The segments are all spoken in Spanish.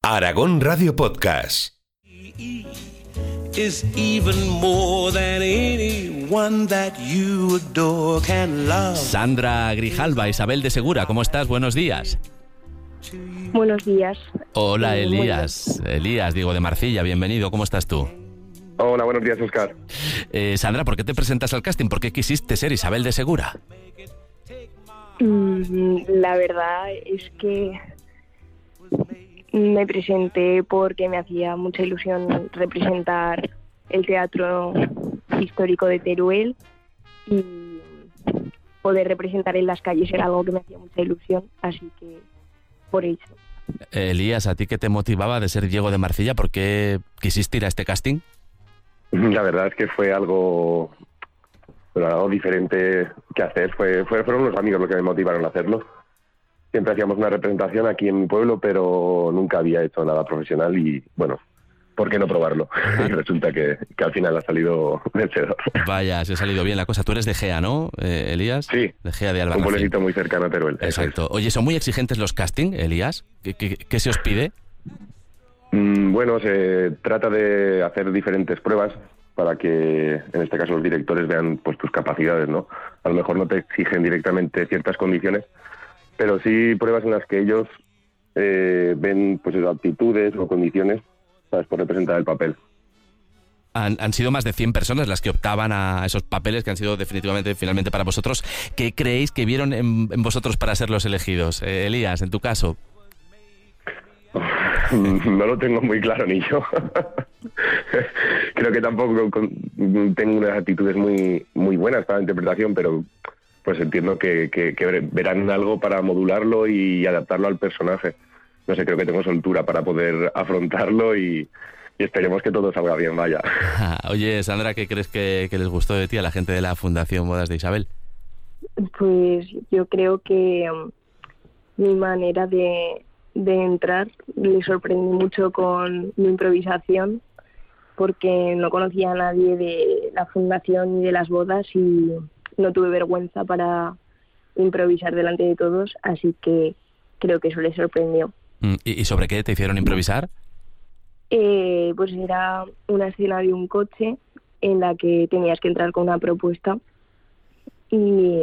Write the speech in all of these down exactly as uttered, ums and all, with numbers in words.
Aragón Radio Podcast. Is even more than anyone that you adore can love. Sandra Grijalva, Isabel de Segura, ¿cómo estás? Buenos días. Buenos días. Hola, Eh, Elías. Elías, digo, de Marcilla, bienvenido. ¿Cómo estás tú? Hola, buenos días, Óscar. Eh, Sandra, ¿por qué te presentas al casting? ¿Por qué quisiste ser Isabel de Segura? Mm, la verdad es que me presenté porque me hacía mucha ilusión representar el teatro histórico de Teruel y poder representar en las calles era algo que me hacía mucha ilusión, así que por eso. Eh, Elías, ¿a ti qué te motivaba de ser Diego de Marcilla? ¿Por qué quisiste ir a este casting? La verdad es que fue algo, bueno, algo diferente que hacer. Fue, fue, fueron unos amigos los que me motivaron a hacerlo. Siempre hacíamos una representación aquí en mi pueblo, pero nunca había hecho nada profesional y, bueno, ¿por qué no probarlo? Y resulta que, que al final ha salido vencedor. Vaya, se ha salido bien la cosa. Tú eres de Gea, ¿no, eh, Elías? Sí, de Gea de un Albarracín. pueblecito muy cercano a Teruel. Exacto. Oye, ¿son muy exigentes los castings, Elías? ¿Qué, qué, qué se os pide? Mm, Bueno, se trata de hacer diferentes pruebas para que, en este caso, los directores vean pues tus capacidades, ¿no? A lo mejor no te exigen directamente ciertas condiciones, pero sí pruebas en las que ellos eh, ven pues esas aptitudes o condiciones, ¿sabes?, por representar el papel. Han, han sido más de cien personas las que optaban a esos papeles que han sido definitivamente, finalmente para vosotros. ¿Qué creéis que vieron en, en vosotros para ser los elegidos? Eh, Elías, en tu caso. No lo tengo muy claro ni yo. Creo que tampoco con, tengo unas actitudes muy muy buenas para la interpretación, pero pues entiendo que, que, que verán algo para modularlo y adaptarlo al personaje. No sé, creo que tengo soltura para poder afrontarlo y, y esperemos que todo salga bien, vaya. Oye, Sandra, ¿qué crees que, que les gustó de ti a la gente de la Fundación Bodas de Isabel? Pues yo creo que um, mi manera de, de entrar le sorprendí mucho con mi improvisación, porque no conocía a nadie de la fundación ni de las bodas y no tuve vergüenza para improvisar delante de todos, así que creo que eso les sorprendió. ¿Y, y sobre qué te hicieron improvisar? Eh, pues era una escena de un coche en la que tenías que entrar con una propuesta y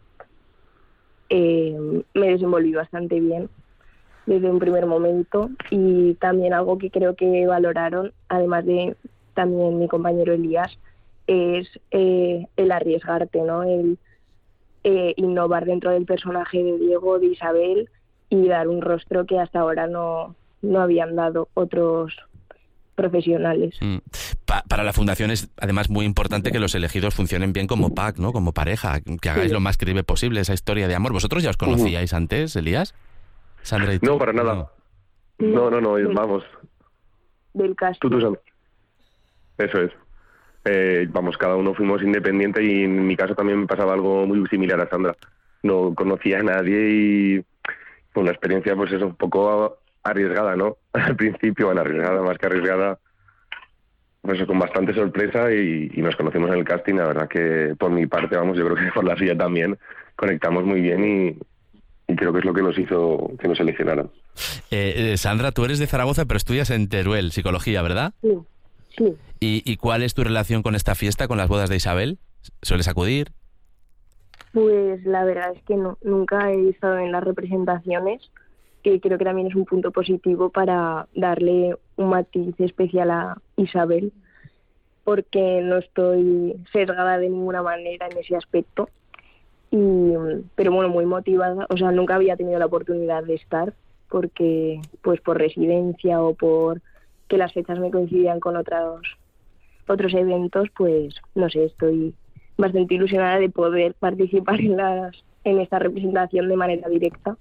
eh, me desenvolví bastante bien desde un primer momento, y también algo que creo que valoraron, además de también mi compañero Elías, es eh, el arriesgarte, ¿no? El eh, innovar dentro del personaje de Diego, de Isabel, y dar un rostro que hasta ahora no, no habían dado otros profesionales. Mm. Pa- para la Fundación es además muy importante que los elegidos funcionen bien como pack, ¿no? Como pareja, que hagáis Sí. lo más creíble posible esa historia de amor. ¿Vosotros ya os conocíais uh-huh. antes, Elías? Sandra y tú. No, para nada. No, no, no, Del- vamos. Del casting. Tú, tú, Sandra. Eso es. Eh, vamos, cada uno fuimos independientes y en mi caso también me pasaba algo muy similar a Sandra. No conocía a nadie y fue una experiencia, pues eso, un poco arriesgada, ¿no? Al principio, bueno, arriesgada, más que arriesgada, pues con bastante sorpresa y, y nos conocimos en el casting. La verdad que por mi parte, vamos, yo creo que por la suya también, conectamos muy bien y, y creo que es lo que nos hizo que nos seleccionaran. Eh, eh, Sandra, tú eres de Zaragoza, pero estudias en Teruel, psicología, ¿verdad? Sí, sí. ¿Y, ¿Y cuál es tu relación con esta fiesta, con las bodas de Isabel? ¿Sueles acudir? Pues la verdad es que no, nunca he estado en las representaciones, que creo que también es un punto positivo para darle un matiz especial a Isabel, porque no estoy sesgada de ninguna manera en ese aspecto. Y, pero bueno, muy motivada, o sea, nunca había tenido la oportunidad de estar, porque pues por residencia o por que las fechas me coincidían con otros otros eventos, pues no sé, estoy bastante ilusionada de poder participar en las en esta representación de manera directa.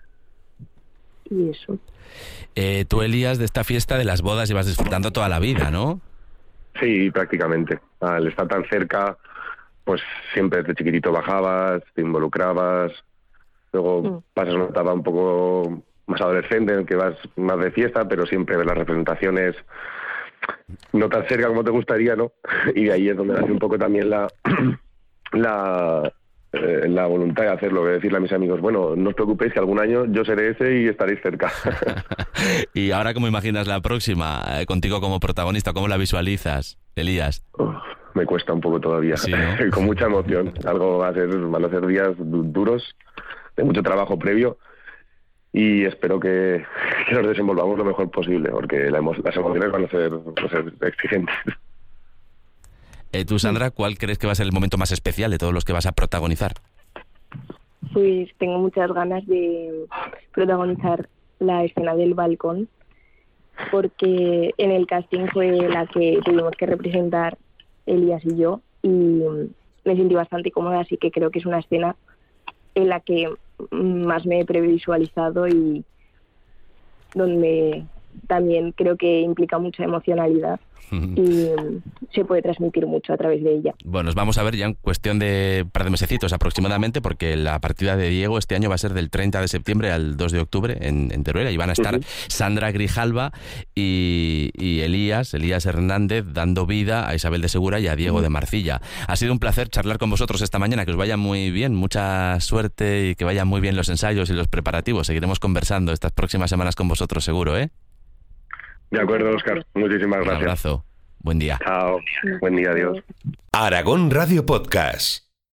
Y eso. Eh, tú, Elías, de esta fiesta de las bodas llevas disfrutando toda la vida, ¿no? Sí, prácticamente. Al estar tan cerca, pues siempre desde chiquitito bajabas, te involucrabas, luego Mm. pasas una etapa un poco más adolescente en el que vas más de fiesta, pero siempre ves las representaciones no tan cerca como te gustaría, ¿no? Y de ahí es donde nace un poco también la la eh, la voluntad de hacerlo, de decirle a mis amigos, bueno, no os preocupéis que algún año yo seré ese y estaréis cerca. Y ahora, ¿cómo imaginas la próxima? Eh, contigo como protagonista, ¿cómo la visualizas, Elías? Uf, me cuesta un poco todavía, Sí, ¿no? con mucha emoción. Algo va a ser, van a ser días du- duros, de mucho trabajo previo, y espero que, que nos desenvolvamos lo mejor posible, porque la emo- las emociones van a ser, van a ser exigentes. Eh, tú, Sandra, ¿cuál crees que va a ser el momento más especial de todos los que vas a protagonizar? Pues tengo muchas ganas de protagonizar la escena del balcón, porque en el casting fue la que tuvimos que representar Elías y yo, y me sentí bastante cómoda, así que creo que es una escena en la que más me he previsualizado y donde también creo que implica mucha emocionalidad y se puede transmitir mucho a través de ella. Bueno, nos vamos a ver ya en cuestión de un par de mesecitos aproximadamente, porque la partida de Diego este año va a ser del treinta de septiembre al dos de octubre en, en Teruel, y van a estar Uh-huh. Sandra Grijalva y, y Elías, Elías Hernández, dando vida a Isabel de Segura y a Diego de Marcilla. Ha sido un placer charlar con vosotros esta mañana, que os vaya muy bien, mucha suerte y que vayan muy bien los ensayos y los preparativos. Seguiremos conversando estas próximas semanas con vosotros seguro, ¿eh? De acuerdo, Óscar. Muchísimas Un gracias. abrazo. Buen día. Chao. Buen día, adiós. Aragón Radio Podcast.